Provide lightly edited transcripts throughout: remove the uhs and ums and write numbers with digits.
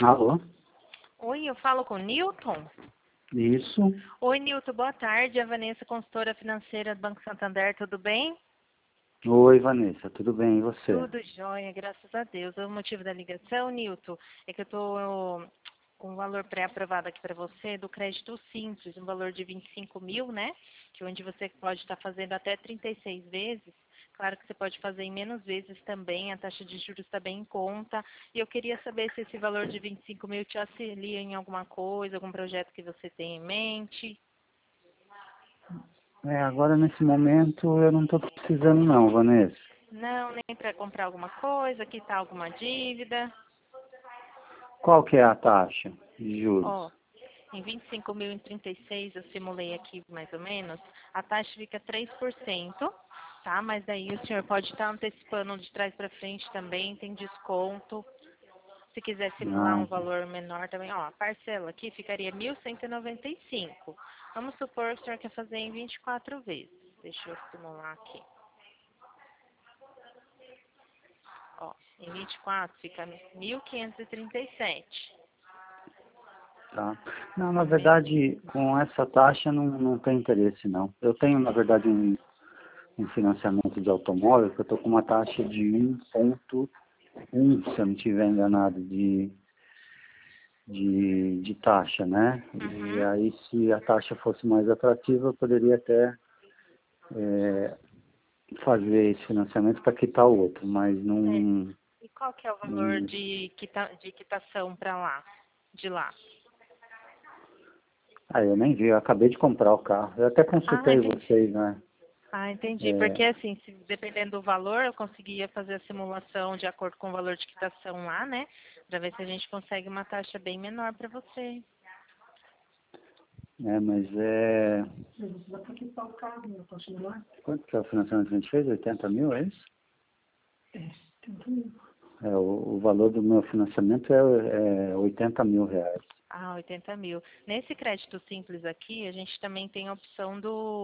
Alô? Oi, eu falo com o Newton? Isso. Oi, Newton, boa tarde. A Vanessa, consultora financeira do Banco Santander, tudo bem? Oi, Vanessa, tudo bem? E você? Tudo jóia, graças a Deus. O motivo da ligação, Newton, é que eu estou com um valor pré-aprovado aqui para você do crédito simples, um valor de 25 mil, né? Que onde você pode estar fazendo até 36 vezes. Claro que você pode fazer em menos vezes também, a taxa de juros está bem em conta. E eu queria saber se esse valor de 25 mil te auxilia em alguma coisa, algum projeto que você tem em mente. Agora nesse momento eu não estou precisando não, Vanessa. Não, nem para comprar alguma coisa, quitar alguma dívida. Qual que é a taxa de juros? Ó, em 25 mil em 36, eu simulei aqui mais ou menos, a taxa fica 3%, tá? Mas daí o senhor pode estar antecipando de trás para frente também, tem desconto. Se quiser simular Ah, um valor menor também, ó, a parcela aqui ficaria 1.195. Vamos supor que o senhor quer fazer em 24 vezes. Deixa eu simular aqui. Ó, em 24 fica 1.537. tá. Não, na Também. verdade, com essa taxa não tem interesse não. Eu tenho, na verdade, um financiamento de automóvel que eu estou com uma taxa de 1,1, se eu não estiver enganado, de taxa, né? E Uhum. aí, se a taxa fosse mais atrativa, eu poderia até fazer esse financiamento para quitar o outro, mas É. não, E qual que é o valor não. de quitação para lá, de lá? Ah, eu nem vi, eu acabei de comprar o carro. Eu até Ah, consultei entendi. vocês, né? Ah, entendi. É, Porque assim, dependendo do valor, eu conseguia fazer a simulação de acordo com o valor de quitação lá, né? Para ver se a gente consegue uma taxa bem menor para você. mas é. Quanto que é o financiamento que a gente fez? 80 mil, é isso? O valor do meu financiamento é 80 mil reais. Ah, 80 mil. Nesse crédito simples aqui, a gente também tem a opção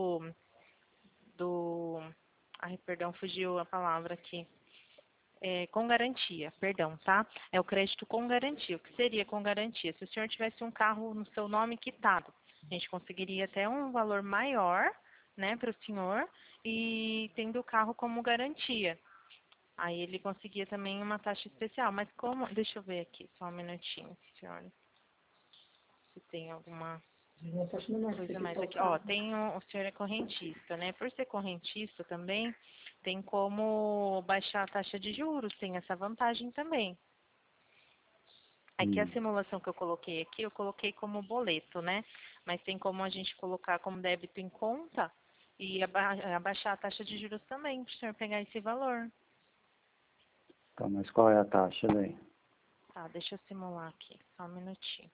do... Ai, perdão, fugiu a palavra aqui. É, com garantia, perdão, tá? É o crédito com garantia. O que seria com garantia? Se o senhor tivesse um carro no seu nome quitado, a gente conseguiria até um valor maior, né, para o senhor, e tendo o carro como garantia. Aí ele conseguia também uma taxa especial. Mas como. Deixa eu ver aqui, só um minutinho, senhor. Se tem alguma coisa mais aqui. Ó, tem o senhor é correntista, né? Por ser correntista também, tem como baixar a taxa de juros, tem essa vantagem também. Aqui a Hum, simulação que eu coloquei aqui, eu coloquei como boleto, né? Mas tem como a gente colocar como débito em conta e abaixar a taxa de juros também, para o senhor pegar esse valor. tá, mas qual é a taxa daí? Tá, deixa eu simular aqui, só um minutinho.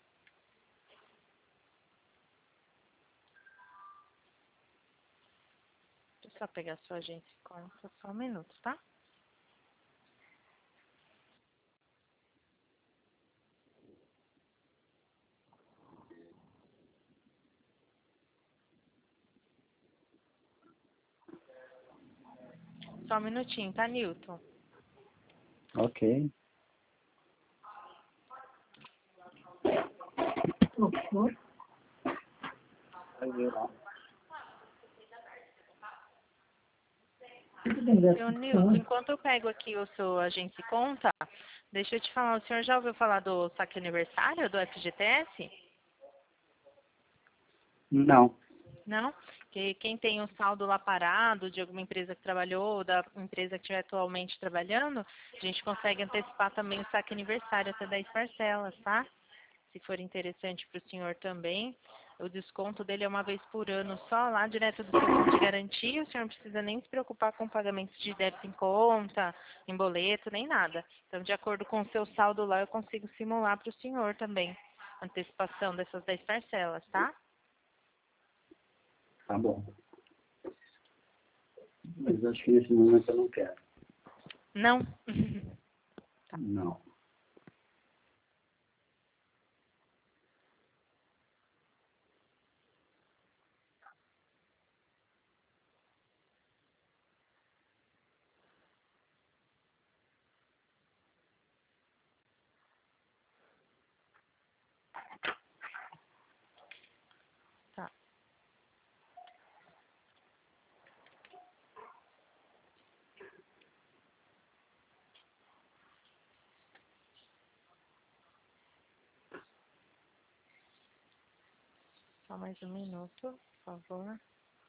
Deixa eu só pegar a sua agência em conta, só um minuto, tá? Só um minutinho, tá, Newton? Ok. Vai ver lá. Seu Nilton, enquanto eu pego aqui o seu agente conta, deixa eu te falar, o senhor já ouviu falar do saque aniversário do FGTS? Não. Não? Que quem tem um saldo lá parado de alguma empresa que trabalhou, ou da empresa que estiver atualmente trabalhando, a gente consegue antecipar também o saque aniversário até 10 parcelas, tá? Se for interessante para o senhor também. O desconto dele é uma vez por ano só lá direto do seu fundo de garantia. O senhor não precisa nem se preocupar com pagamentos de débito em conta, em boleto, nem nada. Então, de acordo com o seu saldo lá, eu consigo simular para o senhor também. Antecipação dessas 10 parcelas, tá? Tá bom. Mas acho que nesse momento eu não quero. Não? Não. Tá. Só mais um minuto, por favor.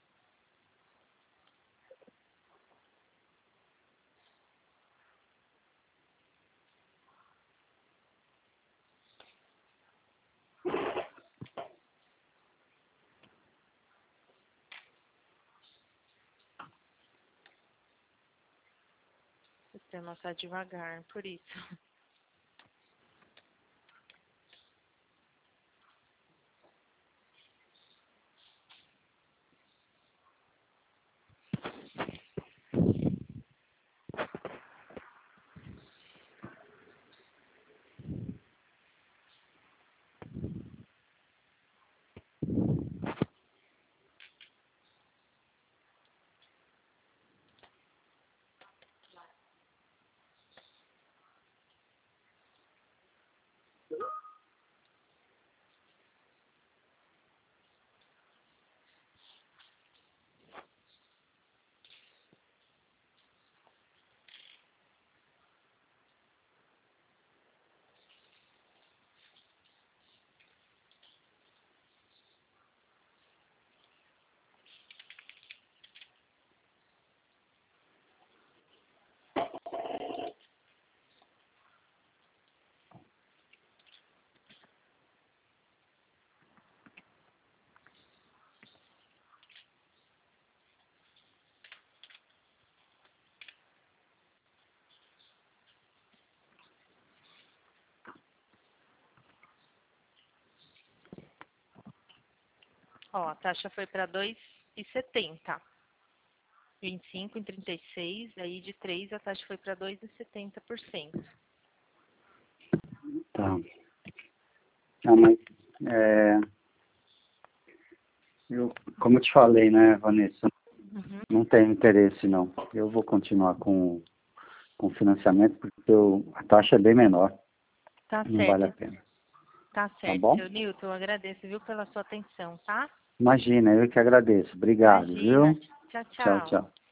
O sistema está devagar, por isso. Ó, a taxa foi para 2,70. 25 em 36, aí de 3 a taxa foi para 2,70%. Tá. Ah, mas, como eu te falei, né, Vanessa, Uhum. não tenho interesse, não. Eu vou continuar com financiamento, porque a taxa é bem menor. Tá Não vale a certo. pena. Tá Tá certo, bom? seu Newton. Eu agradeço, viu, pela sua atenção, tá? Imagina, eu que agradeço. Obrigado, Imagina. viu? Tchau, Tchau, tchau. tchau.